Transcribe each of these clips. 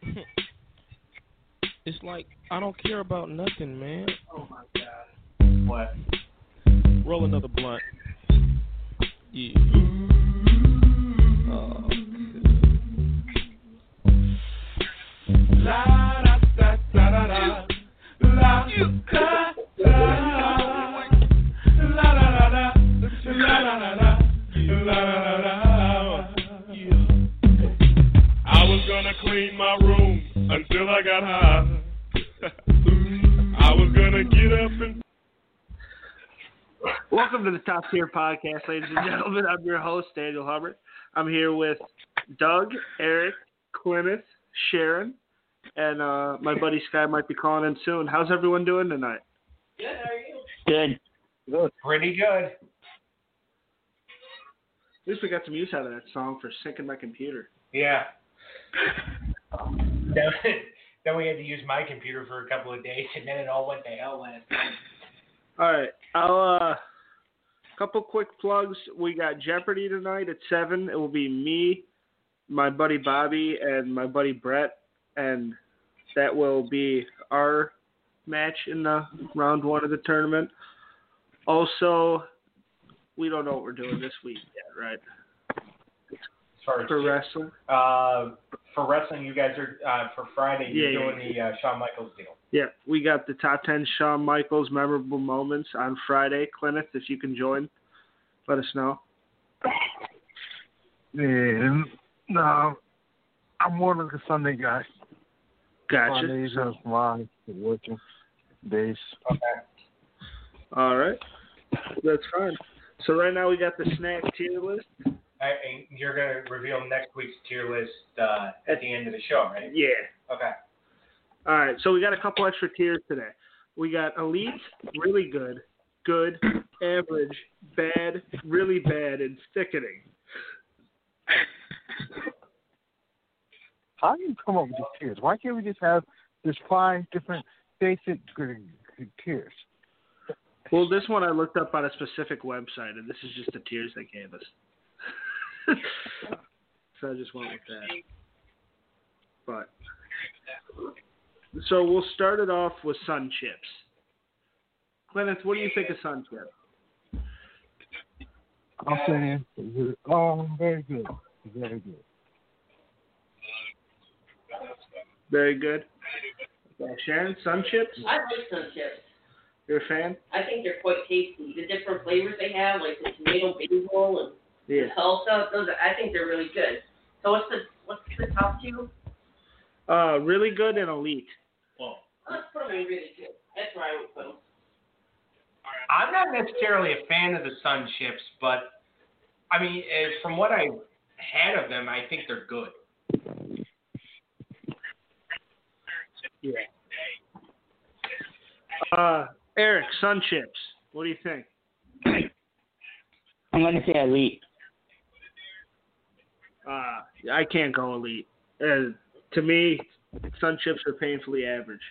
It's like I don't care about nothing, man. Oh my God. What? Roll another blunt. Yeah. Oh, La da da da da da. La da da da. La da da da. La da da da. La da da da. I was gonna clean my room until I got high. I was gonna get up and. Welcome to the Top Tier Podcast, ladies and gentlemen. I'm your host, Daniel Hubbard. I'm here with Doug, Eric, Clintus, Sharon, and my buddy Sky might be calling in soon. How's everyone doing tonight? Good, how are you? Good. Good. Pretty good. At least we got some use out of that song for syncing my computer. Yeah. Then we had to use my computer for a couple of days, and then it all went to hell last night. All right. I'll couple quick plugs. We got Jeopardy tonight at 7. It will be me, my buddy Bobby, and my buddy Brett, and that will be our match in the round 1 of the tournament. Also, we don't know what we're doing this week yet, right? For wrestling? For wrestling, you guys are, for Friday, you're doing the Shawn Michaels deal. Yeah, we got the top 10 Shawn Michaels memorable moments on Friday. Clintus, if you can join, let us know. Yeah, no, I'm more like a Sunday guy. Gotcha. Sundays are my working days. Okay. All right. That's fine. So right now we got the snack tier list. You're going to reveal next week's tier list at the end of the show, right? Yeah. Okay. All right. So we got a couple extra tiers today. We got elite, really good, good, average, bad, really bad, and sickening. How do you come up with these tiers? Why can't we just have just 5 different basic tiers? Well, this one I looked up on a specific website, and this is just the tiers they gave us. So I just went with that. But so we'll start it off with Sun Chips. Clintus, what do you think of Sun Chips? I'm saying, very good. Very good. Very good. Sharon, Sun Chips? I like Sun Chips. You're a fan? I think they're quite tasty. The different flavors they have, like the tomato basil and Yeah. the salsa, I think they're really good. So what's the top 2? Really good and elite. Well, let's put them in really good. That's where I would put them. I'm not necessarily a fan of the Sun Chips, but, I mean, from what I've had of them, I think they're good. Yeah. Eric, Sun Chips. What do you think? I'm going to say elite. I can't go elite. To me, Sun Chips are painfully average.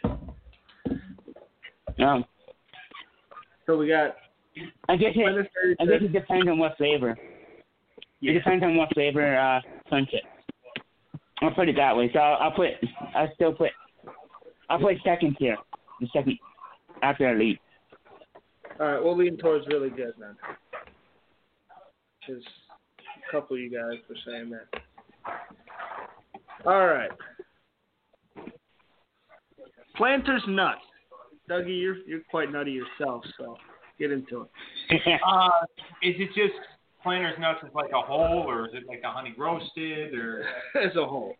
So we got. I guess it depends on what flavor. Yeah. It depends on what flavor Sun Chips. I'll put it that way. So I'll put second tier. The second after elite. All right, we'll lean towards really good then. Because a couple of you guys were saying that. All right. Planters nuts. Dougie, you're quite nutty yourself, so get into it. Is it just Planters nuts as like a whole, or is it like the honey roasted, or As a whole.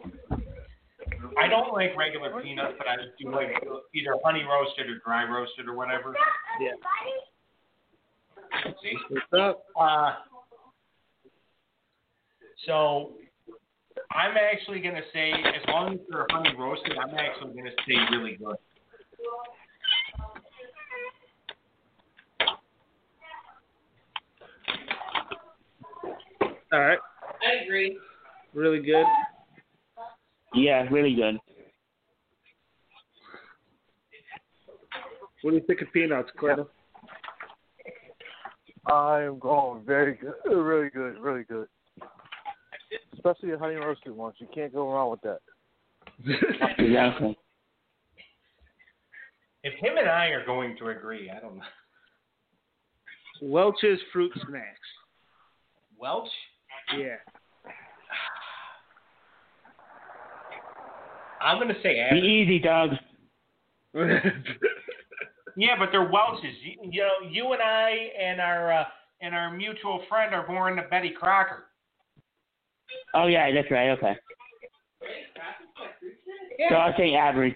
I don't like regular peanuts, but I do like either honey roasted or dry roasted or whatever. Yeah. See? What's up? So I'm actually going to say, as long as they're honey roasted, I'm actually going to say really good. All right. I agree. Really good. Yeah, really good. What do you think of peanuts, Clinton? I am going very good, really good, really good. Especially the honey roasted ones. You can't go wrong with that. Exactly. If him and I are going to agree, I don't know. Welch's Fruit Snacks. Welch? Yeah. I'm going to say Be average. easy, Doug. Yeah, but they're Welch's. You know, you and I and our mutual friend are more into Betty Crocker. Oh, yeah, that's right. Okay. So I'll say average.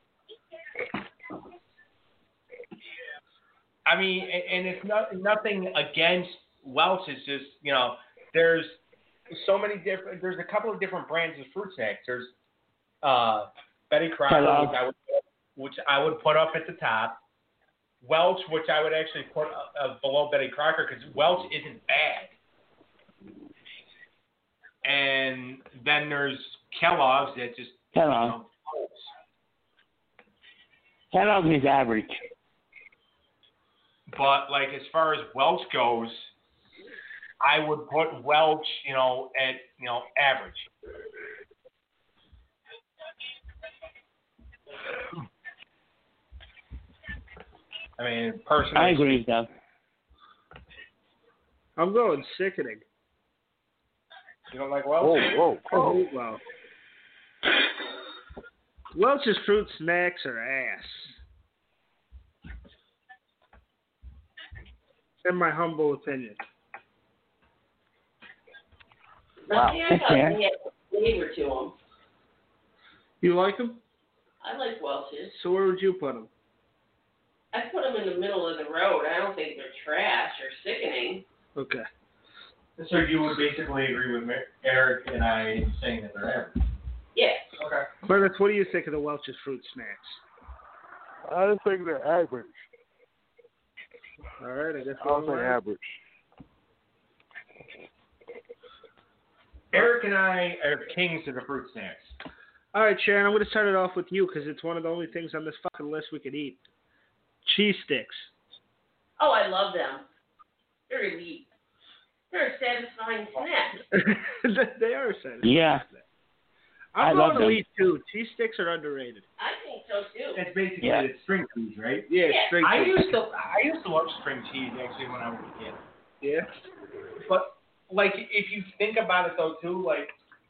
I mean, and it's nothing against Welch. It's just, you know, there's so many different. There's a couple of different brands of fruit snacks. There's Betty Crocker, which I would put up at the top. Welch, which I would actually put below Betty Crocker because Welch isn't bad. And then there's Kellogg's that just Kellogg's. Kellogg's is average. But like as far as Welch goes, I would put Welch, at average. I mean, personally, I agree with that. I'm going sickening. You don't like Welch? Whoa. Wow. Welch's Fruit Snacks are ass. In my humble opinion. Now, Wow. see, I thought they had flavor to them. You like them? I like Welch's. So where would you put them? I put them in the middle of the road. I don't think they're trash or sickening. Okay. So you would basically agree with Eric and I in saying that they're average? Yeah. Okay. Bernard, what do you think of the Welch's Fruit Snacks? I just think they're average. All right, I guess I'll we're say all right. average. Eric and I are kings of the fruit snacks. All right, Sharon, I'm going to start it off with you because it's one of the only things on this fucking list we could eat. Cheese sticks. Oh, I love them. They're elite. They're a satisfying snack. They are satisfying. Yeah. I I'm love going them. elite too. Cheese sticks are underrated. I think so too. It's basically Yeah. it's string cheese, right? Yeah, Yeah. straight I cheese. used to love string cheese actually when I was a kid. Yeah. But like if you think about it though too, like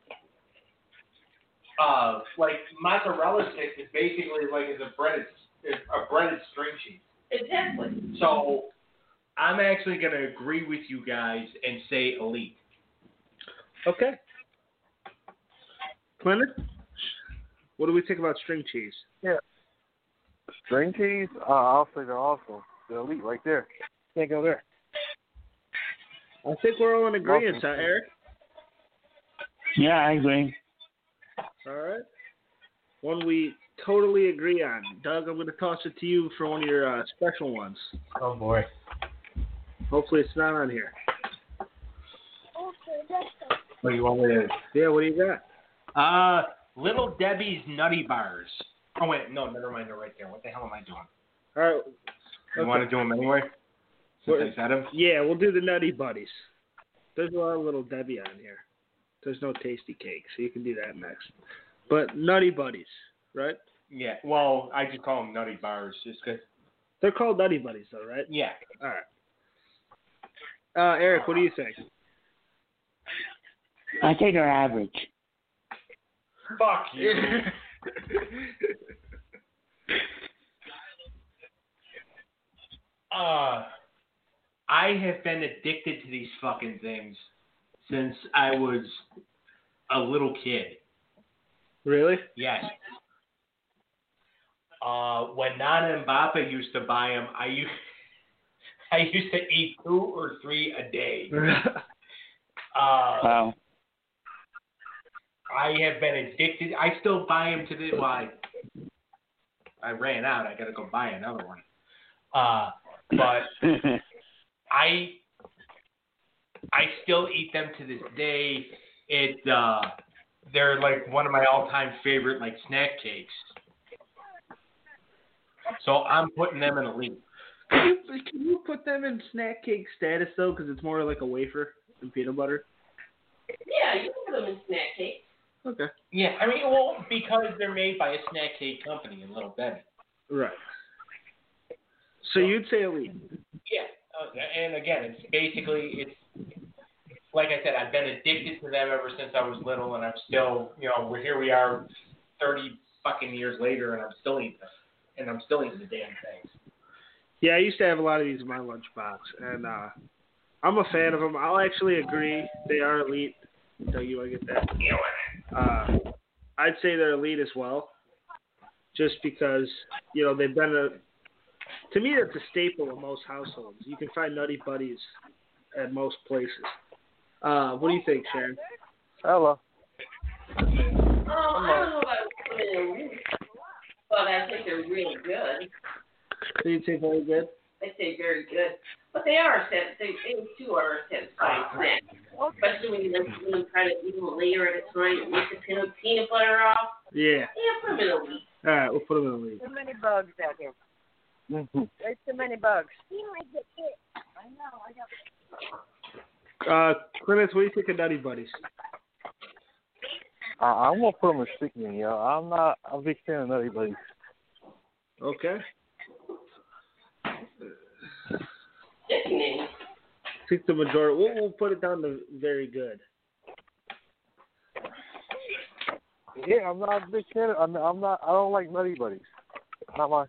mozzarella stick is basically like a breaded string cheese. Exactly. So I'm actually gonna agree with you guys and say elite. Okay. Clinton, what do we think about string cheese? String cheese, I'll say they're awesome. They're elite right there. Can't go there. I think we're all in agreement, Awesome. Eric. Yeah, I agree. All right. One we totally agree on. Doug, I'm going to toss it to you for one of your special ones. Oh boy. Hopefully it's not on here. What do you want me to? Yeah, what do you got? Little Debbie's Nutty Bars. Oh wait, no, never mind. They're right there. What the hell am I doing? All right. You want to do them anyway? Since I said them. Yeah, we'll do the Nutty Buddies. There's a lot of Little Debbie on here. There's no Tasty Cake, so you can do that next. But Nutty Buddies, right? Yeah. Well, I just call them Nutty Bars just because. They're called Nutty Buddies, though, right? Yeah. All right. Eric, what do you think? I say they're average. Fuck you. I have been addicted to these fucking things since I was a little kid. Really? Yes. When Nana and Papa used to buy them, I used to eat 2 or 3 a day. Wow. I have been addicted. I still buy them to this. Well, I ran out. I got to go buy another one. But I still eat them to this day. They're like one of my all-time favorite like snack cakes. So I'm putting them in elite. Can you put them in snack cake status though? Because it's more like a wafer than peanut butter. Yeah, you can put them in snack cake. Okay. Yeah, I mean, well, because they're made by a snack cake company in Little Betty. Right. So you'd say elite. Yeah, and again, it's like I said, I've been addicted to them ever since I was little, and I'm still, here we are, 30 fucking years later, and I'm still eating them, and I'm still eating the damn things. Yeah, I used to have a lot of these in my lunchbox, and I'm a fan of them. I'll actually agree they are elite. Doug, you want to get that? I'd say they're elite as well, just because they've been to me, that's a staple in most households. You can find Nutty Buddies at most places. What do you think, Sharon? Hello. I don't know about elite, but I think they're really good. So you'd say very good? I'd say very good. But they too are a satisfying snack. Especially when you try to eat them later at a time and make the peanut butter off. Yeah. Yeah, put them in a week. All right, we'll put them in the lead. Too many bugs out here. There's too many bugs. I know. Clemens, what do you think of Nutty Buddies? I'm gonna put them in sickening, yo. I'm not a big fan of Nutty Buddies. Okay. Sickening. I think the majority. We'll put it down to very good. Yeah, I'm not a big fan. I don't like Nutty Buddies. Not my.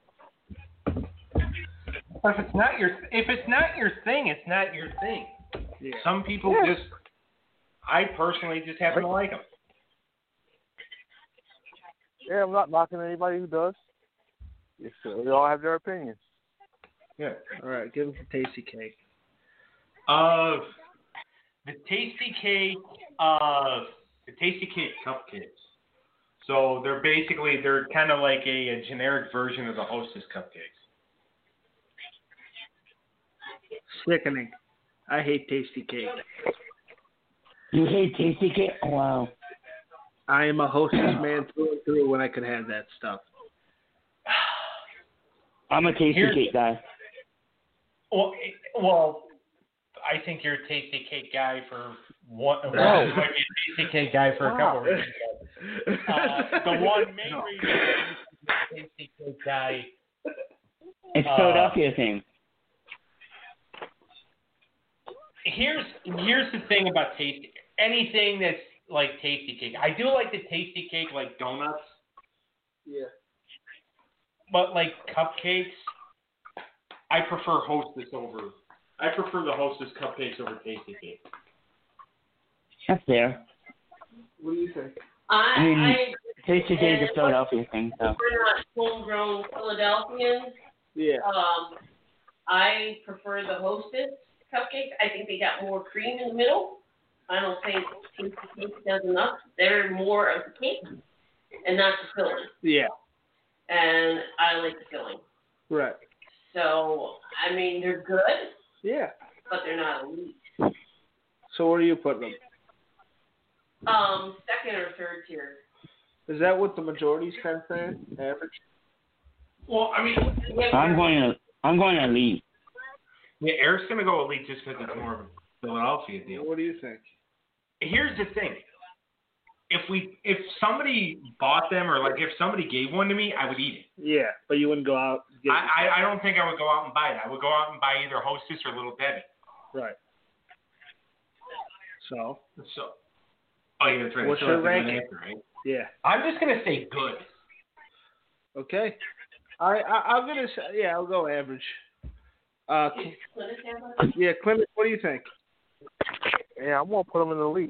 If it's not your thing, it's not your thing. Yeah. Some people I personally just happen to like them. Yeah, I'm not knocking anybody who does. We all have their opinions. Yeah. All right, give us the tasty cake. The tasty cake cupcakes. So they're kind of like a generic version of the Hostess cupcakes. Sickening. I hate tasty cake. You hate tasty cake? Oh, wow. I am a Hostess man through and through when I could have that stuff. I'm a tasty cake guy. Well, I think you're a tasty cake guy for one. You might be a tasty cake guy for a couple of reasons. The one main reason you're a tasty cake guy. It's Philadelphia thing. Here's the thing about tasty. Anything that's like tasty cake. I do like the tasty cake like donuts. Yeah. But like cupcakes, I prefer the Hostess cupcakes over tasty cake. That's fair. What do you think? I mean, tasty cake is a Philadelphia thing, so. We're not homegrown Philadelphians. Yeah. I prefer the Hostess cupcakes. I think they got more cream in the middle. I don't think tasty cake does enough. They're more of the cake and not the filling. Yeah. And I like the filling. Right. So, I mean, they're good. Yeah. But they're not elite. So where do you put them? Second or third tier. Is that what the majority's kind of saying? Average? Well, I mean, I'm going to elite. Yeah, Eric's gonna go elite just because it's more of a Philadelphia deal. What do you think? Here's the thing: if somebody bought them or like if somebody gave one to me, I would eat it. Yeah, but you wouldn't go out. And get I don't think I would go out and buy it. I would go out and buy either Hostess or Little Debbie. Right. So. Oh yeah, that's right. What's your ranking? Answer, right? Yeah. I'm just gonna say good. Okay. I'm gonna say I'll go average. Yeah, Clement, what do you think? Yeah, I'm gonna put them in the lead.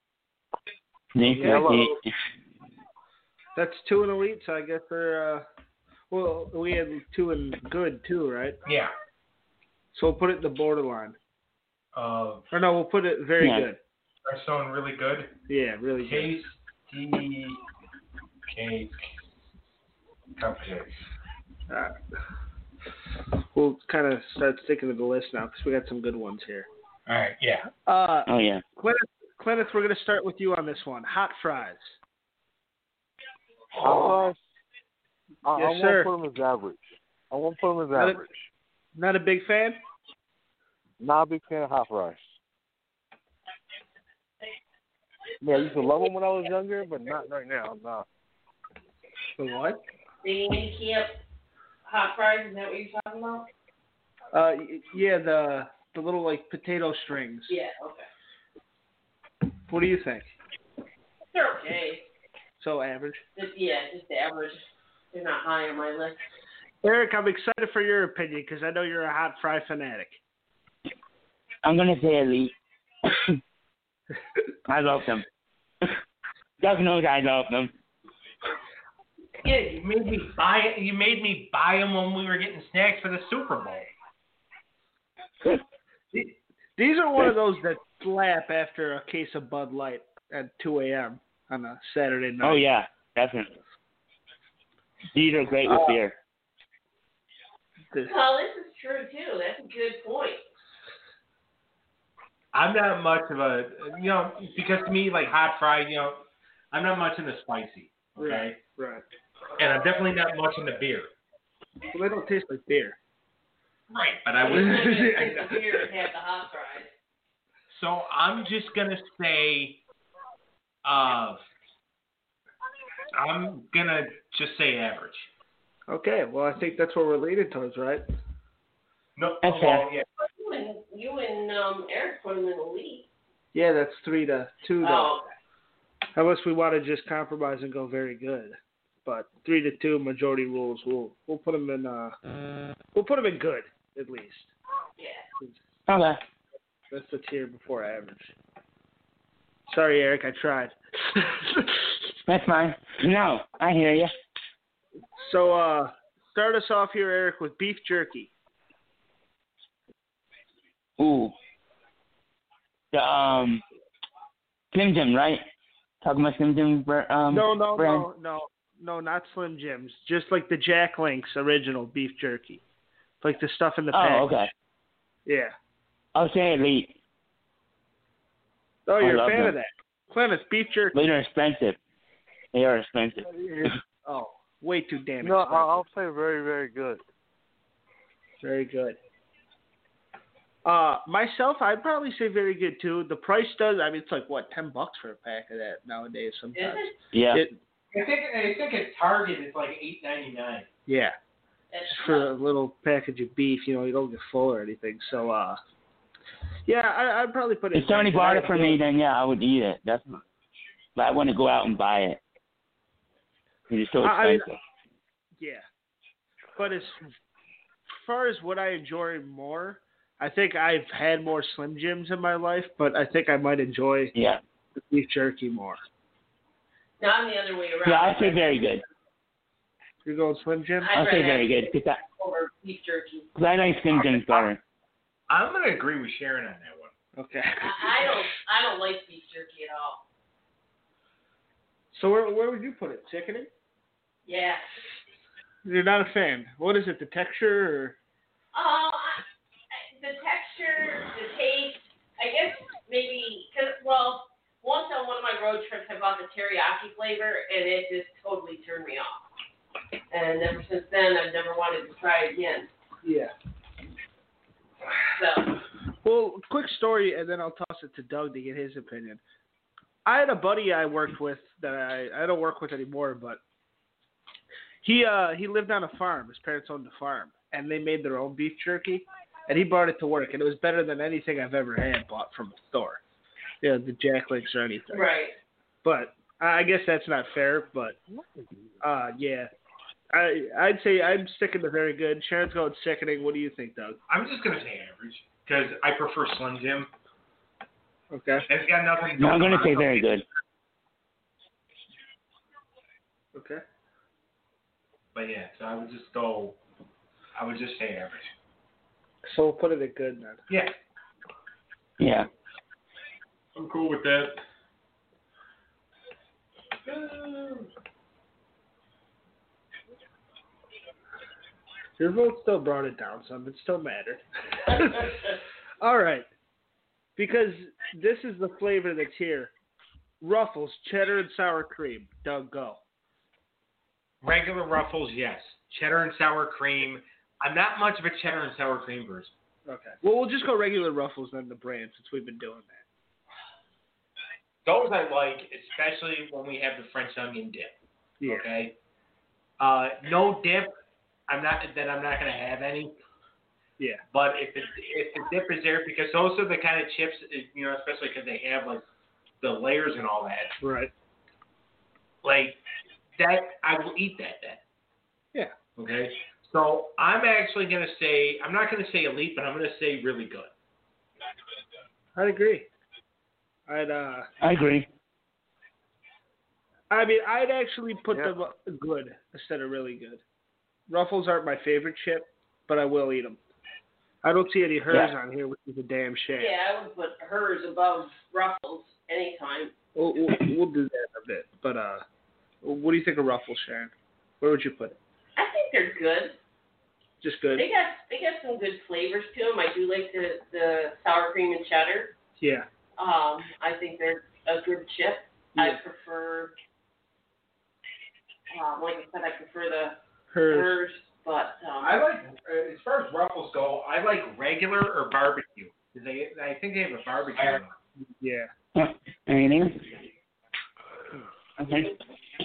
That's 2 in elite, so I guess they're we had 2 in good too, right? Yeah. So we'll put it in the borderline. Or no, we'll put it very good. Are someone really good? Yeah, really good. Tasty cake cupcakes. All right. We'll kind of start sticking to the list now because we got some good ones here. All right, yeah. Oh, yeah. Clement, we're going to start with you on this one. Hot fries. Hot fries? Yes, sir. I won't put them as average. I won't put them as average. Not a big fan? Not a big fan of hot fries. Yeah, I used to love them when I was younger, but not right now. No. The what? The handicap hot fries, is that what you're talking about? Yeah, the little like potato strings. Yeah, okay. What do you think? They're okay. So average. Just average. They're not high on my list. Eric, I'm excited for your opinion because I know you're a hot fry fanatic. I'm gonna say elite. I love them. Doug knows I love them. Yeah, you made me buy it. You made me buy them when we were getting snacks for the Super Bowl. These are one of those that slap after a case of Bud Light at 2 a.m. on a Saturday night. Oh yeah, definitely. These are great with beer. Well, this is true too. That's a good point. I'm not much of a, because to me, like hot fried, I'm not much into spicy. Okay. Right. And I'm definitely not much into beer. Well, they don't taste like beer. Right, but I would. The beer and have the hot fries. So I'm just gonna say, I'm gonna just say average. Okay, well, I think that's what we're leaning towards, right? No, That's fair. yeah. You and Eric put them in the lead. Yeah, that's 3-2 though. Oh, okay. Unless we want to just compromise and go very good, but 3-2 majority rules. We'll put them in. We'll put them in good at least. Yeah. Okay. That's the tier before average. Sorry, Eric, I tried. That's fine. No, I hear you. So, start us off here, Eric, with beef jerky. Ooh. The Slim Jim, right? Talking about Slim Jim brand? No, not Slim Jims. Just like the Jack Link's original beef jerky. Like the stuff in the package. Oh, okay. Yeah. I'll say elite. Oh, you're I a fan love of that. Clemens, beef jerky. But they're expensive. They are expensive. Oh, way too damn No, expensive. I'll say very, very good. Very good. Myself, I'd probably say very good too. The price does. I mean, it's like what, $10 for a pack of that nowadays. Sometimes. Is it? Yeah. I think at Target it's like $8.99. Yeah. That's Just for a little package of beef, you don't get full or anything. So, yeah, I'd probably put it. If somebody bought it for me, then yeah, I would eat it. But I want to go out and buy it. It's so expensive. Yeah. But as far as what I enjoy more, I think I've had more Slim Jims in my life, but I think I might enjoy the beef jerky more. No, I'm the other way around. Yeah, I'd say very good. You're going Slim Jim? I'll say very good. Because over beef jerky. I like Slim Jims better. I'm gonna agree with Sharon on that one. Okay. I don't like beef jerky at all. So where would you put it? Sickening? Yeah. You're not a fan. What is it? The texture? The texture, the taste. I guess maybe once on one of my road trips I bought the teriyaki flavor and it just totally turned me off. And ever since then I've never wanted to try it again. Yeah. So. Well, quick story, and then I'll toss it to Doug to get his opinion. I had a buddy I worked with that I don't work with anymore, but he lived on a farm. His parents owned a farm, and they made their own beef jerky, and he brought it to work, and it was better than anything I've ever had bought from a store. Yeah, the Jack Link's or anything. Right. But I guess that's not fair, but yeah. I'd say I'm sticking to very good. Sharon's going sickening. What do you think, Doug? I'm just gonna say average because I prefer Slim Jim. Okay. It's got nothing. No, I'm going to say very good. Okay. But yeah, so I would just say average. So we'll put it at good then. Yeah. Yeah. I'm cool with that. Your vote still brought it down some. It still mattered. All right. Because this is the flavor that's here. Ruffles, cheddar and sour cream. Doug, go. Regular Ruffles, yes. Cheddar and sour cream. I'm not much of a cheddar and sour cream person. Okay. Well, we'll just go regular Ruffles then the brand since we've been doing Those I like, especially when we have the French onion dip. Yeah. Okay. No dip. I'm not gonna have any. Yeah. But if the dip is there, because those are the kind of chips, especially because they have like the layers and all that. Right. Like that, I will eat that then. Yeah. Okay. So I'm actually gonna say, I'm not gonna say elite, but I'm gonna say really good. I'd agree. I agree. I mean, I'd actually put them good instead of really good. Ruffles aren't my favorite chip, but I will eat them. I don't see any hers on here, which is a damn shame. Yeah, I would put hers above Ruffles anytime. We'll do that in a bit. But what do you think of Ruffles, Sharon? Where would you put it? I think they're good. Just good? They got some good flavors to them. I do like the sour cream and cheddar. Yeah. I think they're a good chip. Yeah. I prefer, like I said, I prefer the Hers. but I like, as far as Ruffles go, I like regular or barbecue. I think they have a barbecue one. Yeah. Anything? Okay.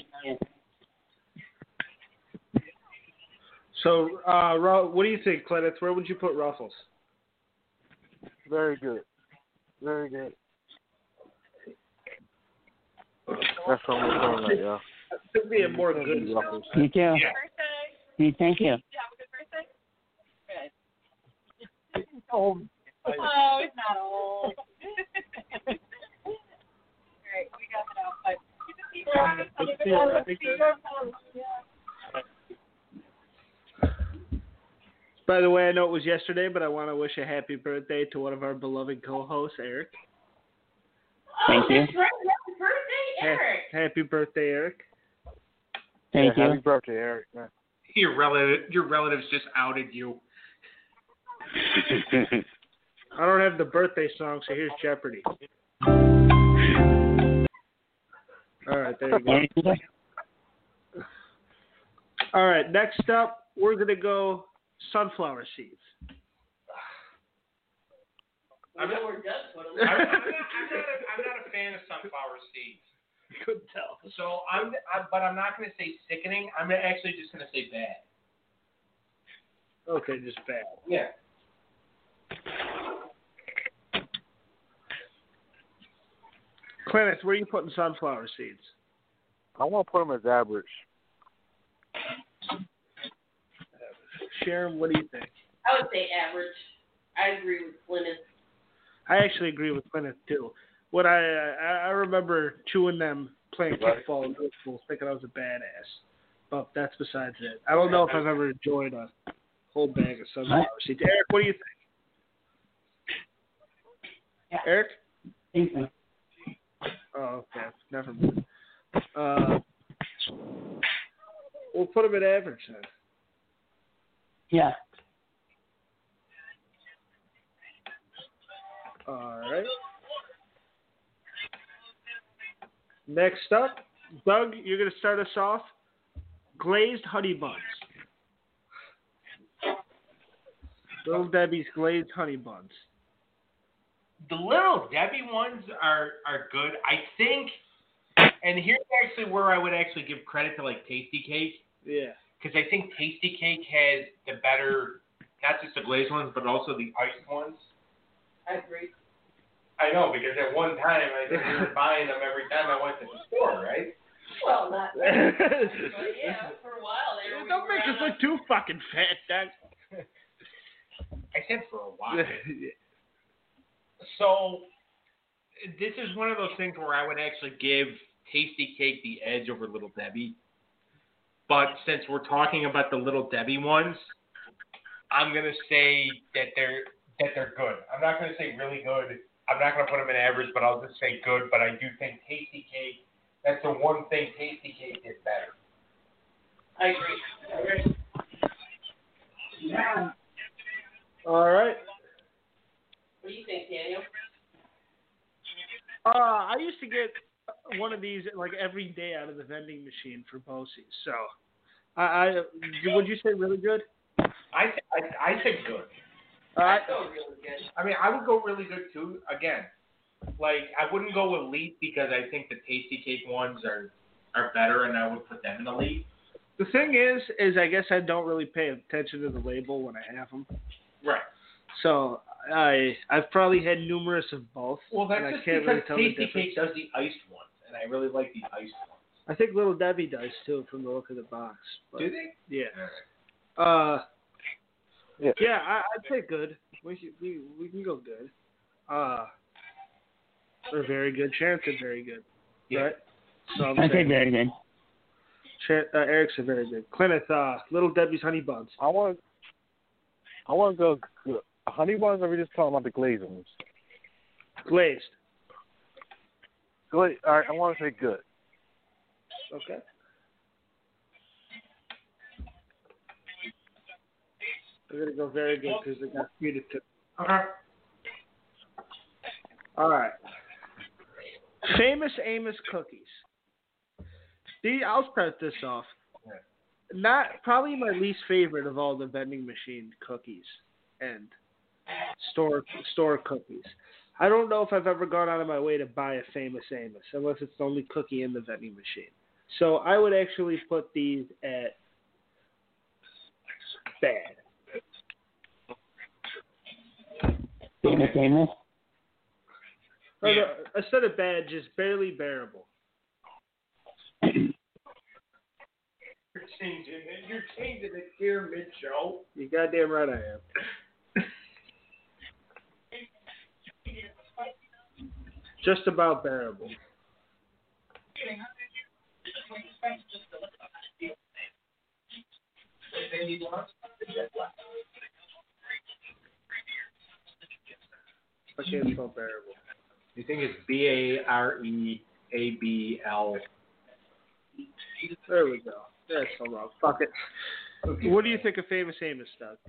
So, what do you think, Clenneth? Where would you put Ruffles? Very good. Very good. That's what I'm doing right, y'all. Could be a more good Ruffles. Me too. Yeah. Thank you. Oh, it's not old. Great, we got it outside. By the way, I know it was yesterday, but I want to wish a happy birthday to one of our beloved co-hosts, Eric. Thank you. That's right. Happy birthday, Eric. Happy birthday, Eric. Thank you. Happy birthday, Eric. Man. Your relatives just outed you. I don't have the birthday song, so here's Jeopardy. All right, there you go. All right, next up, we're going to go sunflower seeds. I'm not a fan of sunflower seeds. Couldn't tell. So but I'm not going to say sickening. I'm actually just going to say bad. Okay, just bad. Yeah. Clenneth, where are you putting sunflower seeds? I want to put them as average. Sharon, what do you think? I would say average. I agree with Clinton. I actually agree with Clenneth, too. What I remember chewing them playing kickball in middle school, thinking I was a badass. But that's besides it. I don't know if I've ever enjoyed a whole bag of sunflower seeds. Eric, what do you think? Eric? Oh, okay. Never mind. We'll put them at average then. Yeah. All right. Next up, Doug, you're going to start us off. Glazed honey buns. Little Debbie's glazed honey buns. The Little Debbie ones are good. I think, and here's actually where I would actually give credit to like Tasty Cake. Yeah. Because I think Tasty Cake has the better, not just the glazed ones, but also the iced ones. I agree. I know, because at one time I think we were buying them every time I went to the store, right? Well, not really. But yeah, for a while there. Don't make us look too fucking fat, Doug. I said for a while. So, this is one of those things where I would actually give Tasty Cake the edge over Little Debbie. But since we're talking about the Little Debbie ones, I'm going to say that they're good. I'm not going to say really good. I'm not going to put them in average, but I'll just say good. But I do think Tasty Cake, that's the one thing Tasty Cake did better. I agree. Yeah. All right. What do you think, Daniel? I used to get one of these like every day out of the vending machine for Bosie's. So, would you say really good? I said good. I go really good. I mean, I would go really good too. Again, Like, I wouldn't go elite because I think the Tasty Cake ones are better, and I would put them in elite. The thing is I guess I don't really pay attention to the label when I have them. Right. So I've probably had numerous of both. Well, that's and just I can't because really tell the Tasty difference. Cake does the iced ones, and I really like the iced ones. I think Little Debbie does too, from the look of the box. But, Do they? Yeah. All right. Yeah, I'd say good. We can go good. They're very good. Sharon said very good. Yeah. Right? So I'm I say saying very good. Eric said very good. Clinton, Little Debbie's honey buns. I want to go good. Honey buns, or are we just talking about the glazed ones? Glazed. Good. All right, I want to say good. Okay. We're going to go very good because they got treated to. Okay. All right. Famous Amos cookies. I'll start this off. Not probably my least favorite of all the vending machine cookies and store cookies. I don't know if I've ever gone out of my way to buy a Famous Amos unless it's the only cookie in the vending machine. So I would actually put these at bad. Famous? Or instead of bad, just barely bearable. You're changing it here mid-show. You goddamn right I am. Just about bearable. Okay, it's not bearable. You think it's Bareabl? There we go. That's so wrong. Fuck it. Okay. What do you think of Famous Amos, Doug?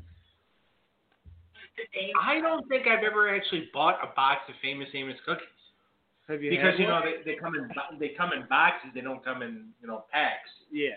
I don't think I've ever actually bought a box of Famous Amos cookies. Have you? Because had you know one? they come in boxes. They don't come in packs. Yeah.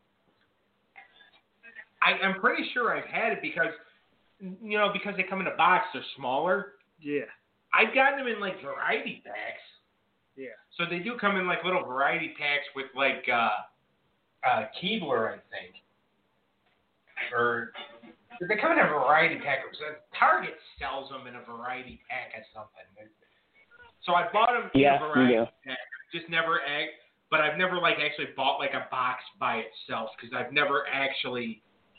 I'm pretty sure I've had it because they come in a box. They're smaller. Yeah. I've gotten them in like variety packs. Yeah. So they do come in like little variety packs with like Keebler, I think. Or they come in a variety pack. Target sells them in a variety pack or something. So I bought them in a variety pack. Just never but I've never like actually bought like a box by itself because I've never actually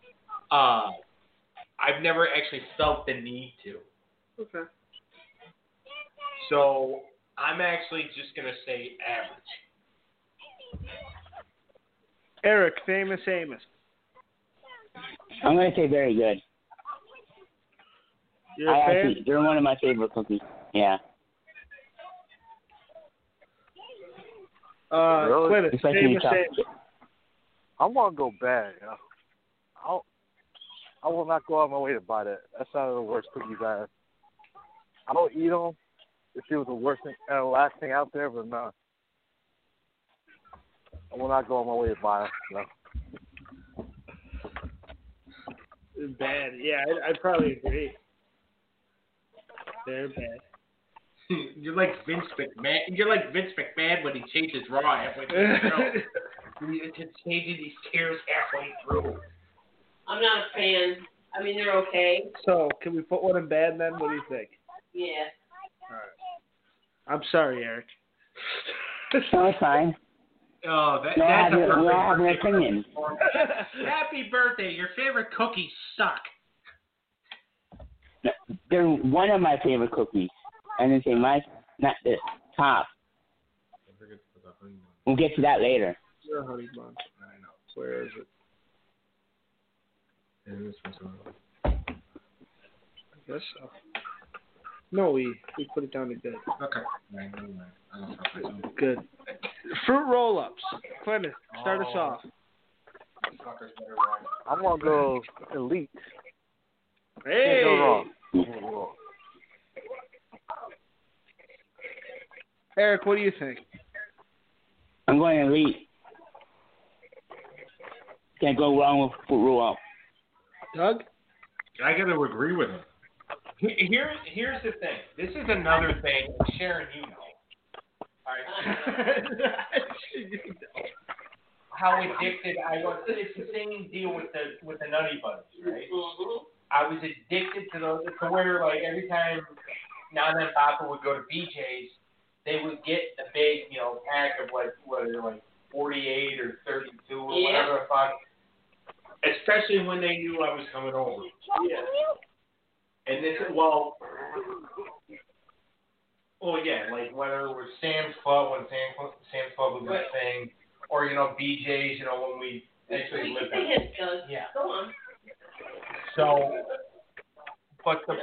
felt the need to. Okay. So I'm actually just gonna say average. Eric, Famous Amos. I'm going to say very good. You're a fan? They're one of my favorite cookies. Yeah. Clinton, Especially Famous chocolate. Amos. I want to go bad. I will not go out of my way to buy that. That's not the worst cookies I have. I don't eat them. If it was the worst thing and the last thing out there, but no. I will not go on my way to buy them. No. Bad. Yeah, I'd probably agree. They're bad. You're like Vince McMahon. You're like Vince McMahon when he changes Raw halfway through the show. He's changing these chairs halfway through. I'm not a fan. I mean, they're okay. So, can we put one in bad then? What do you think? Yeah. All right. I'm sorry, Eric. No, it's fine. Oh, that's a We all have an perfect opinion. Happy birthday. Your favorite cookies suck. They're one of my favorite cookies. I didn't say not the top. We'll get to that later. You're a honey bun. I know. Where is it? And this one's on. I guess so. No, we put it down to good. Okay. Good. Fruit roll-ups. Clinton, start us off. I'm going to go elite. Hey! Can't go wrong. Eric, what do you think? I'm going elite. Can't go wrong with fruit roll-up. Doug? I got to agree with him. Here's the thing. This is another thing, Sharon, you know. All right. How addicted I was. It's the same deal with the Nutty Buddies, right? Mm-hmm. I was addicted to those to where like every time Nana and Papa would go to BJ's, they would get the big, pack of like 48 or 32 or whatever the fuck. Especially when they knew I was coming over. Yeah. And this like whether it was Sam's Club when Sam's Club was a thing, or BJ's, when we actually lived there. Yeah. Go on. So, but the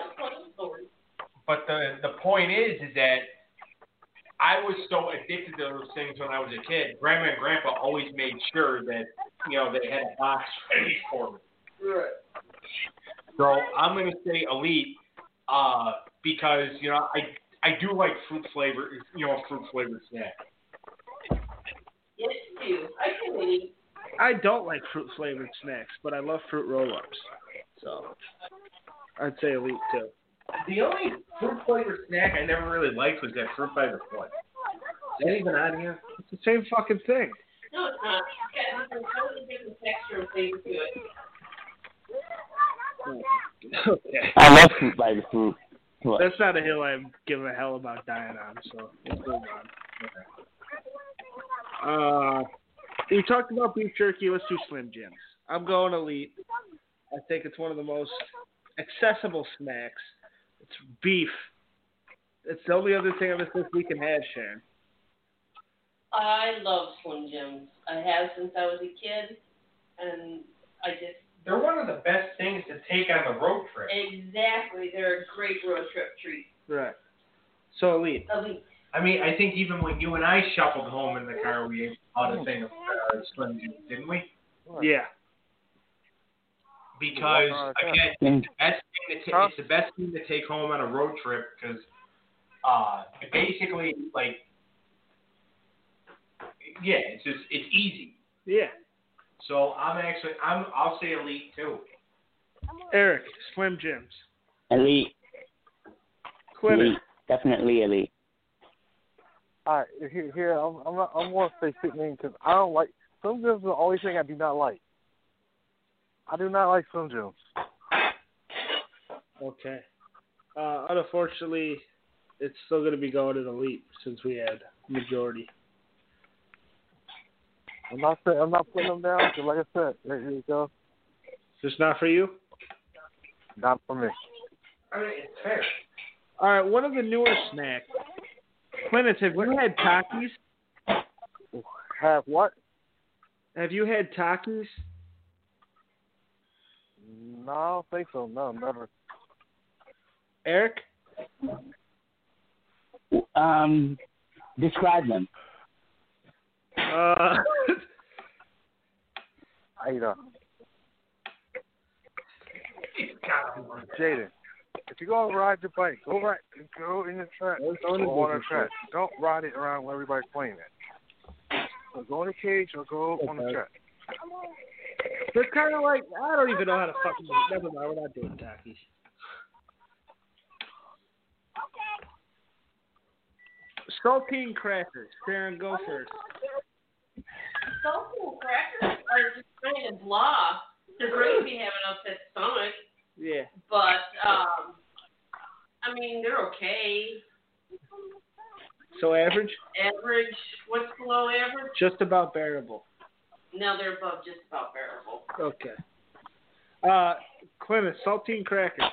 point is that I was so addicted to those things when I was a kid. Grandma and Grandpa always made sure that they had a box ready for me. Right. So I'm gonna say Elite, because I do like fruit flavored snack. Yes, you do. I can eat. I don't like fruit flavored snacks, but I love fruit roll-ups. So I'd say Elite too. The only fruit flavored snack I never really liked was that fruit by the foot. Is that even on here? It's the same fucking thing. No, it's not. It's got a totally different texture and flavor to it. Okay. I love fruit by the fruit. What? That's not a hill I'm giving a hell about dying on, so let's move on. We talked about beef jerky. Let's do Slim Jims. I'm going Elite. I think it's one of the most accessible snacks. It's beef. It's the only other thing on this list we can have, Sharon. I love Slim Jims. I have since I was a kid, and they're one of the best things to take on the road trip. Exactly. They're a great road trip treat. Right. So Elite. Elite. I mean, I think even when you and I shuffled home in the car, we ate a thing of Slim Jims, didn't we? Yeah. Because, again, it's the best thing to take home on a road trip because basically, it's easy. Yeah. So I'll say Elite too. Eric, Slim Jims. Elite. Clinton. Elite. Definitely Elite. All right, here I'm going to say Slim Jims because I don't like Slim Jims. Is the only thing I do not like. I do not like Slim Jims. Okay. Unfortunately, it's still going to be going in Elite since we had majority. I'm not putting them down because, like I said, there you go. Just not for you? Not for me. I mean, it's fair. All right, one of the newer snacks. Clinton, have you had Takis? Have what? Have you had Takis? No, I don't think so. No, never. Eric? Describe them. Jaden, if you go ride your bike, go in the track. Go on the track. Don't ride it around where everybody's playing it. So go in the cage or go on the track. They're kind of like, I don't even know how to fucking do it. Never mind, we're not doing Takis. Saltine crackers. Sharon, go first. Saltine crackers are just kind of blah. They're great if you have an upset stomach. Yeah. But, I mean, they're okay. So average? Average. What's below average? Just about bearable. No, they're above just about bearable. Okay. Clinton, saltine crackers.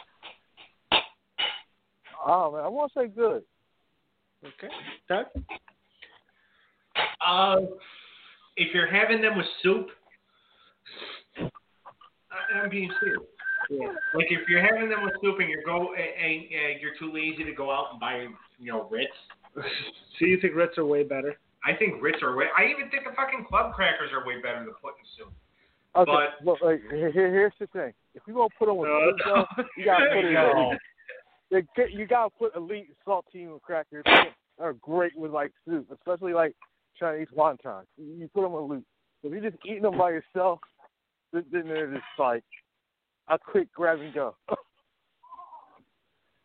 Oh, man, I want to say good. Okay. Doug? If you're having them with soup, I'm being serious. Yeah. Like if you're having them with soup and you're too lazy to go out and buy, Ritz. So you think Ritz are way better? I think Ritz are way. I even think the fucking club crackers are way better than putting soup. Okay, but here's the thing: if you gonna put them with soup, you gotta put it in. You gotta put Elite saltine crackers. Are great with soup, especially Chinese wontons. You put them in Elite. If you're just eating them by yourself, then they're just a quick grab and go.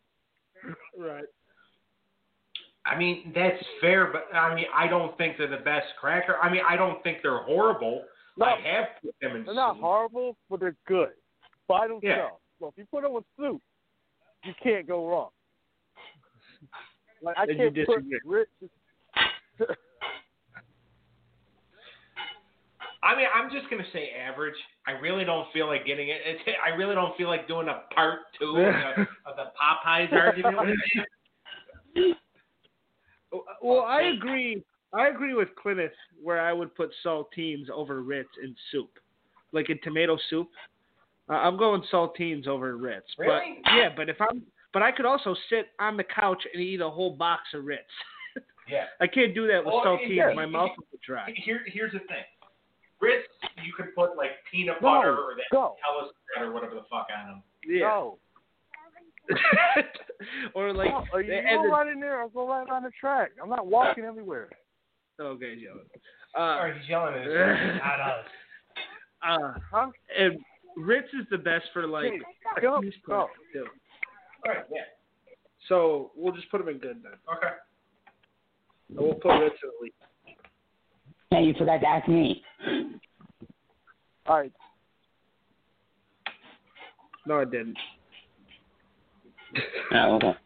Right. I mean, that's fair, but I mean, I don't think they're the best cracker. I mean, I don't think they're horrible. No, I have put them in they're not soup. horrible, but they're good by themselves. Yeah. Well, if you put them with soup, you can't go wrong. Like I Then can't you put disagree. Ritz. I mean, I'm just gonna say average. I really don't feel like getting it. I really don't feel like doing a part 2 of the Popeyes argument with you. Well, I agree. I agree with Clintus where I would put saltines over Ritz in soup, like in tomato soup. I'm going saltines over Ritz. Really? But yeah, but I could also sit on the couch and eat a whole box of Ritz. Yeah. I can't do that with saltines. yeah. My mouth would be dry. Here's the thing. Ritz, you could put like peanut No, butter or that go. Hellas bread or whatever the fuck on them. Yeah. No. Or like, No, you and go then- right in there. I'll go right on the track. I'm not walking everywhere. okay, yelling. Or he's yelling at us, not us. Huh? And Ritz is the best for like Hey, go, cheese go. pudding, too. All right, yeah. So we'll just put them in good then. Okay. And we'll put Ritz in elite. Hey, you forgot to ask me. All right. No, I didn't. Oh, okay.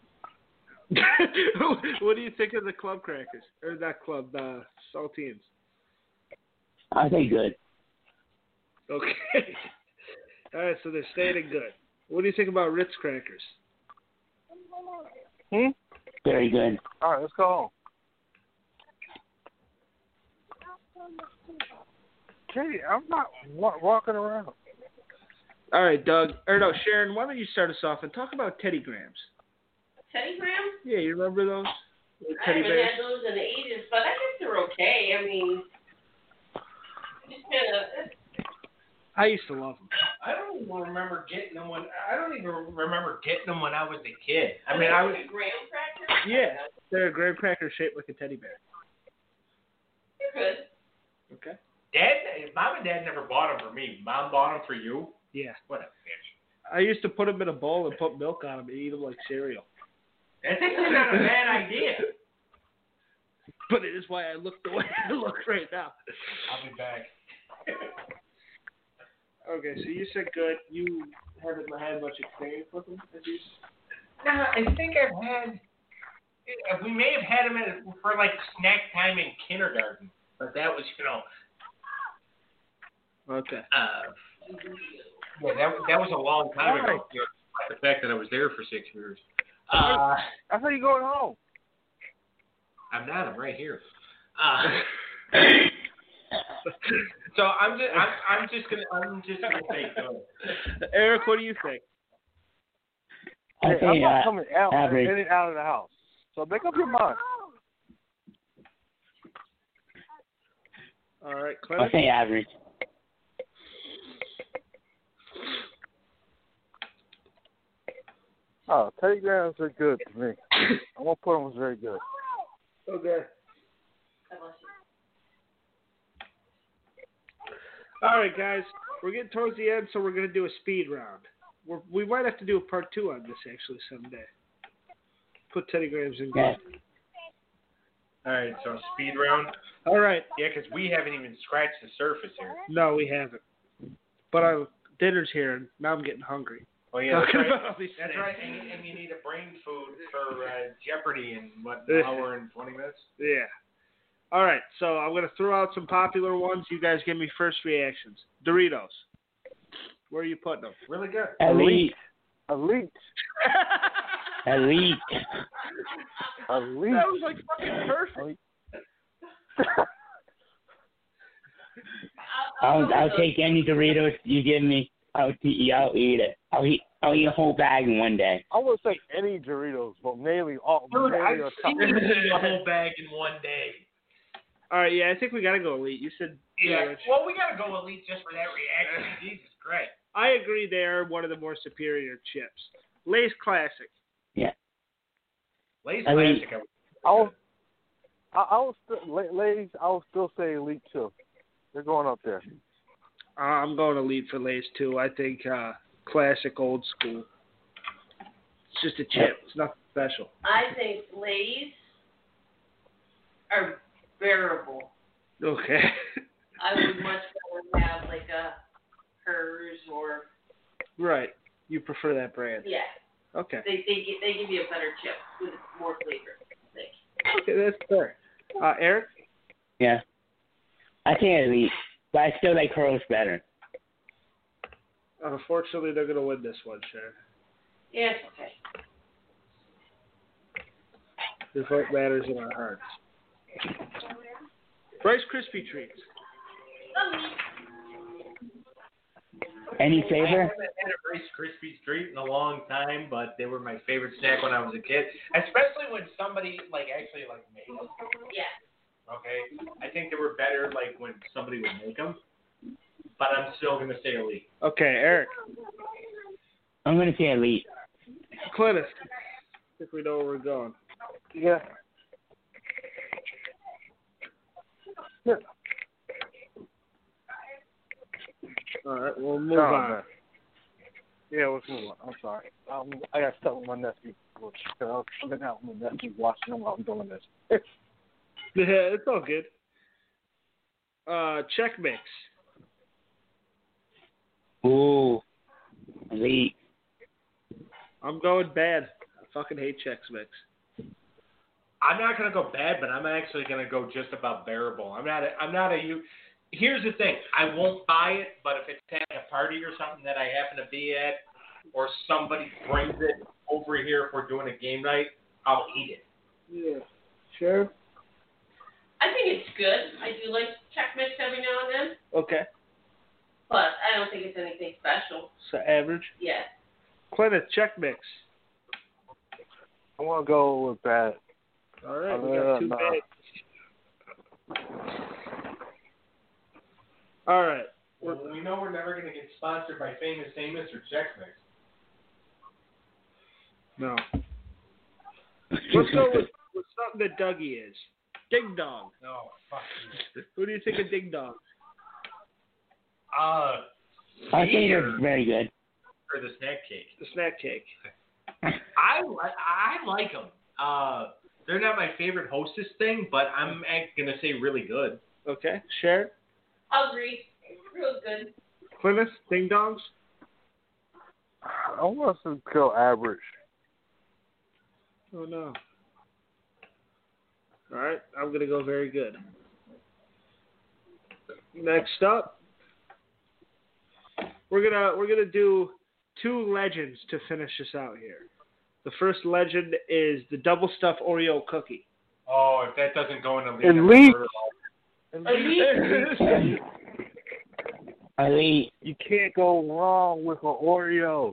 What do you think of the club crackers? Or not club, saltines? I say good. Okay. All right, so they're staying in good. What do you think about Ritz crackers? Very good. All right, let's go home. Katie, I'm not walking around. All right, Doug. Or no, Sharon, why don't you start us off and talk about Teddy Grahams? Teddy Graham? Yeah, you remember those? The I teddy haven't bears? had those in ages, but I guess they're okay. I mean, just kind of. I used to love them. I don't even remember getting them when I was a kid. I mean, I was. graham crackers. Yeah, they're a graham cracker shaped like a teddy bear. They're good. Okay. Mom and Dad never bought them for me. Mom bought them for you. Yeah. What a bitch. I used to put them in a bowl and put milk on them and eat them like cereal. That's actually not a bad idea. But it is why I look the way I look right now. I'll be back. Okay, so you said good. You haven't had much experience with them, as you Nah, I think I've had. We may have had them for like snack time in kindergarten, but that was, Okay. Yeah, that was a long time ago. The fact that I was there for 6 years. I thought you going home. I'm not. I'm right here. So I'm just gonna say good. Eric, what do you think? I Hey, say I'm not coming out average. in and out of the house. So make up your mind. All right, I Clement? say average. Oh, Teddy Grahams are good to me. I'm gonna put them as very good. Okay. All right, guys. We're getting towards the end, so we're going to do a speed round. We might have to do a part 2 on this, actually, someday. Put Teddy Grahams in good. Yeah. All right, so speed round. All right. Yeah, because we haven't even scratched the surface here. No, we haven't. But dinner's here, and now I'm getting hungry. Oh yeah, that's Talking right. about all these That's things. right. And you need a brain food for Jeopardy in an hour and 20 minutes. Yeah. All right, so I'm going to throw out some popular ones. You guys give me first reactions. Doritos. Where are you putting them? Really good. Elite. Elite. Elite. Elite. That was like fucking perfect. I'll take any Doritos you give me. I'll eat it. I'll eat a whole bag in one day. I would say any Doritos, but mainly all. Dude, mainly I've on seen top. you eat a whole bag in one day. All right, yeah, I think we got to go elite. You said Yeah. Well, we gotta go elite just for that reaction. Jesus Christ. I agree they are one of the more superior chips. Lay's Classic. Yeah. Lay's Elite. classic. I will Lay's. I will still say Elite too. They're going up there. I'm going elite for Lay's too. I think classic, old school. It's just a chip. It's special. I think Lay's are bearable. Okay. I would much rather have like a hers or Right. You prefer that brand. yeah. Okay. They give you a better chip with more flavor. I think. Okay, that's fair. Eric? Yeah. I think Elite, but I still like Hurls better. Unfortunately, they're going to win this one, Sharon. Yeah, it's okay. The vote matters in our hearts. Rice Krispie treats. Any I flavor? haven't had a Rice Krispies treat in a long time, but they were my favorite snack when I was a kid. Especially when somebody actually made them. Yeah. Okay, I think they were better when somebody would make them. But I'm still gonna say Elite. Okay, Eric. I'm going to say Elite. Clintus. I think we know where we're going. Yeah. Yeah. All right, we'll move on. Man. Yeah, let's move on. I'm sorry. I got stuck with my nephew. I was sitting out with my nephew watching him while I'm doing this. Yeah, it's all good. Check Mix. Ooh. Elite. I'm going bad. I fucking hate Chex Mix. I'm not gonna go bad, but I'm actually gonna go just about bearable. I'm not a. Here's the thing. I won't buy it, but if it's at a party or something that I happen to be at, or somebody brings it over here if we're doing a game night, I'll eat it. Yeah. Sure. I think it's good. I do like Chex Mix every now and then, Okay. but I don't think it's anything special. So average. Yeah. Clintus, Check Mix. I want to go with that. All right, we got two bags. All right. Well, we know we're never gonna get sponsored by Famous Amos or Chex Mix. No. Let's go with something that Dougie is. Ding Dong. No, fuck you. Who do you think of Ding Dong? I think it's very good. Or the snack cake. The snack cake. I like them. They're not my favorite Hostess thing, but I'm gonna say really good. Okay. Sharon? I'll agree. Real good. Clintus, Ding Dongs? I want to go average. Oh, no. All right. I'm going to go very good. Next up, we're gonna do two legends to finish this out here. The first legend is the double stuffed Oreo cookie. Oh, if that doesn't go in Elite. Elite. Elite. You can't go wrong with an Oreo.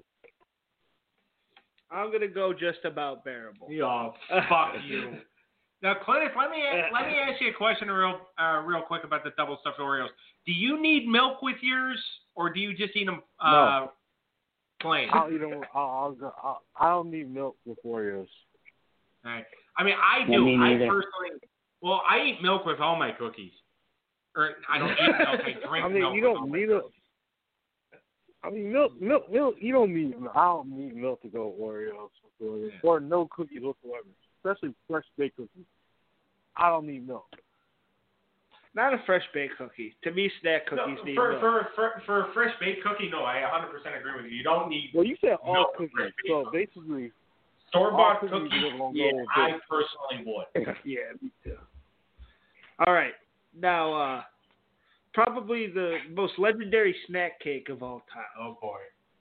I'm gonna go just about bearable. Oh, fuck you. Now, Clintus, let me ask you a question real quick about the double stuffed Oreos. Do you need milk with yours, or do you just eat them No. plain? I'll eat them. I don't need milk with Oreos. Right. I mean, I do. Yeah, me I neither. personally, I eat milk with all my cookies. Or I don't eat milk. I drink I mean, milk. you don't need it. I mean, milk. You don't need. I don't need milk to go with Oreos or no cookies whatsoever, especially fresh baked cookies. I don't need milk. Not a fresh baked cookie. To me, snack cookies need milk. For a fresh baked cookie, no, I 100% agree with you. You don't need Well, you said all milk with cookies, fresh baked so cookies. basically, Store-bought all cookies cookies, are gonna go yeah, with I baked. personally would. Yeah, me too. All right. Now, probably the most legendary snack cake of all time. Oh, boy.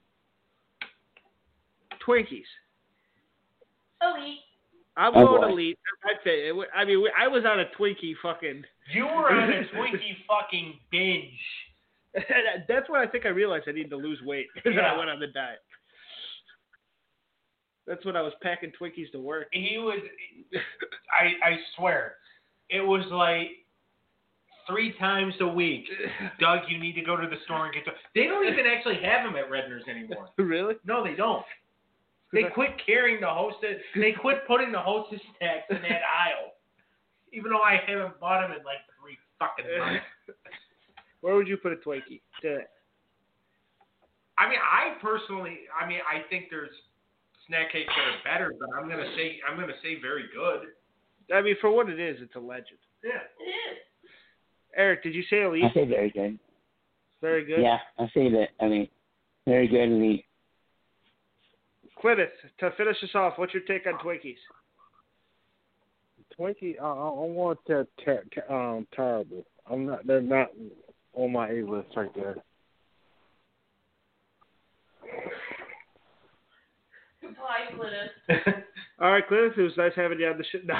Twinkies. Elite. I'm Oh, going boy. Elite. I mean, I was on a Twinkie fucking. You were on a Twinkie fucking binge. That's when I think I realized I needed to lose weight because Yeah. I went on the diet. That's when I was packing Twinkies to work. He was, I swear, it was like 3 times a week. Doug, you need to go to the store and get them. They don't even actually have them at Redner's anymore. Really? No, they don't. They quit carrying the Hostess. They quit putting the Hostess snacks in that aisle. Even though I haven't bought them in like 3 fucking months. Where would you put a Twinkie? I mean, I think there's snack cakes that are better, but I'm gonna say very good. I mean, for what it is, it's a legend. Yeah. It is. Eric, did you say elite? I say very good. Very good. Yeah, I say that. I mean, very good elite. Clintus, to finish us off, what's your take on Twinkies? Twinkie, I want that terrible. They're not on my A list right there. Goodbye, Clintus. All right, Clintus, it was nice having you on the show. No,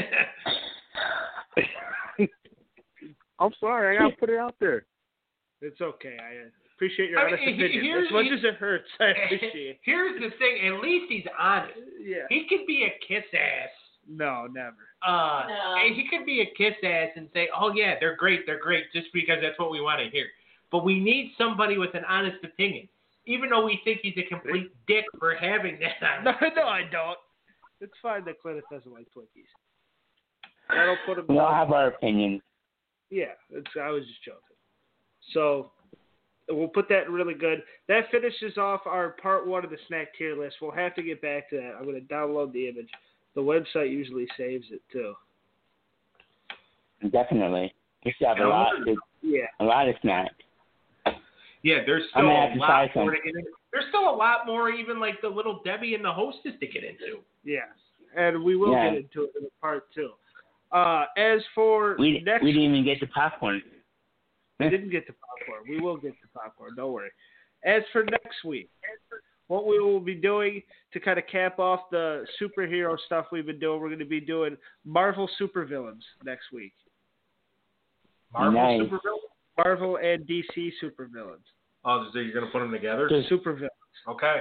I'm sorry, I gotta put it out there. it's okay. I appreciate your honest opinion. As much as it hurts, I appreciate it. Here's the thing. At least he's honest. Yeah. He could be a kiss ass. No, never. No. He could be a kiss ass and say, "Oh yeah, they're great, just because that's what we want to hear." But we need somebody with an honest opinion, even though we think he's a complete dick for having that. No, I don't. It's fine that Clintus doesn't like Twinkies. That'll put him. We all have our opinions. Yeah, I was just joking. So we'll put that really good. That finishes off our part 1 of the snack tier list. We'll have to get back to that. I'm going to download the image. The website usually saves it too. Definitely. We still have a lot of snacks. Yeah, there's I'm still gonna a have to lot try more some. to get into. There's still a lot more, even like the Little Debbie and the Hostess to get into. Yes, and we will get into it in part 2. As for we next, didn't even get to popcorn. we didn't get to popcorn. We will get to popcorn. Don't worry. As for next week, what we will be doing to kind of cap off the superhero stuff we've been doing, we're going to be doing Marvel supervillains next week. Marvel supervillains? Marvel and DC supervillains. Oh, so you're going to put them together? Supervillains. Okay.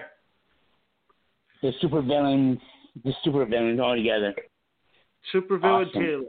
The supervillains all together. Supervillain Awesome. tier list.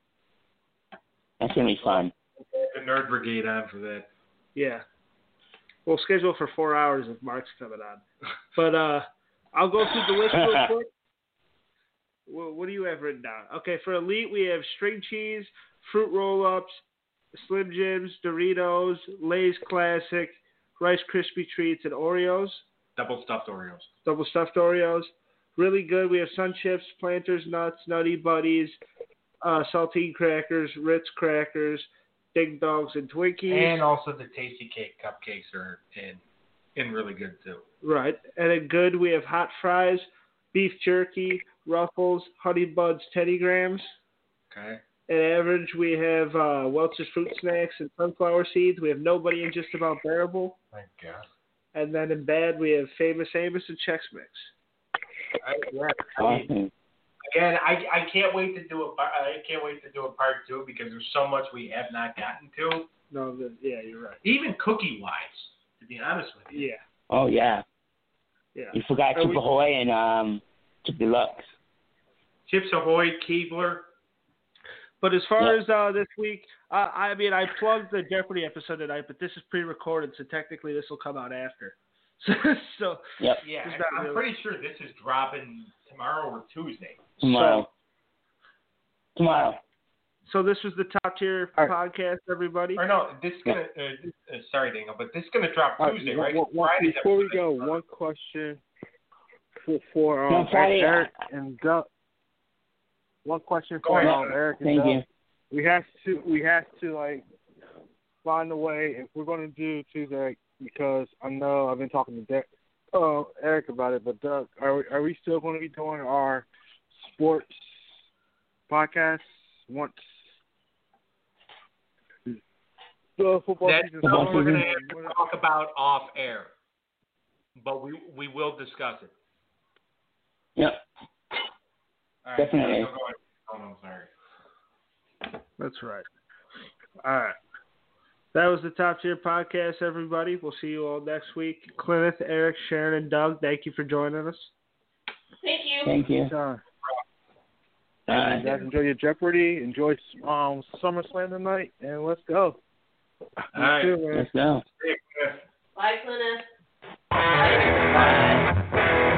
That's going to be fun. The Nerd Brigade on for that. Yeah. We'll schedule for 4 hours if Mark's coming on. But I'll go through the list real quick. What do you have written down? Okay, for Elite, we have string cheese, fruit roll-ups, Slim Jims, Doritos, Lay's Classic, Rice Krispie Treats, and Oreos. Double stuffed Oreos. Double stuffed Oreos. Really good. We have Sun Chips, Planters Nuts, Nutty Buddies, Saltine Crackers, Ritz Crackers, Ding Dogs, and Twinkies. And also the Tasty Cake cupcakes are in really good too. Right. And in good, we have hot fries, beef jerky, Ruffles, Honey Buds, Teddy Grahams. Okay. In average, we have Welch's Fruit Snacks and Sunflower Seeds. We have Nobody and Just About Bearable. Thank God. And then in bad, we have Famous Amos and Chex Mix. Awesome. Again, I can't wait to do I can't wait to do a part 2 because there's so much we have not gotten to. No, yeah, you're right. Even cookie wise, to be honest with you. Yeah. Oh, yeah. Yeah. You forgot Chip Ahoy and Chip Deluxe. Chips Ahoy, Keebler. But as far as this week, I mean, I plugged the Jeopardy episode tonight, but this is pre-recorded, so technically this will come out after. So yep. Yeah, I'm pretty sure this is dropping tomorrow or Tuesday. Tomorrow. So this was the top tier podcast, everybody. Or no, this is gonna. Sorry, Daniel, but this is gonna drop Tuesday, right? Before we go, one question for Eric and Doug. One question for Eric and Doug. Thank you. We have to like find a way if we're going to do Tuesday, because I know I've been talking to Eric about it, but Doug, are we still going to be doing our sports podcast once the football season starts? That's something we're going to have to talk about off air, but we will discuss it. Yep. Right, definitely. I'm sorry. That's right. All right. That was the Top Tier Podcast, everybody. We'll see you all next week. Clintus, Eric, Sharon, and Doug, thank you for joining us. Thank you. Thank you. You guys enjoy your Jeopardy. Enjoy SummerSlam tonight, and let's go. All right. Let's go. Bye, Clintus. Bye.